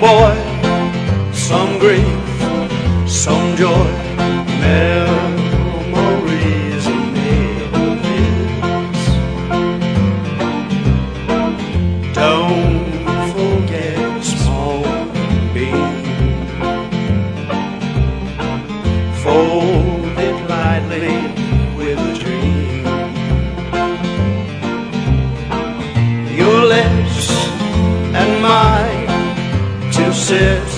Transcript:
boy, some grief, some joy, memories of Memphis. Don't forget small bean, fold it lightly with a dream. Your lips and mine, 2 sips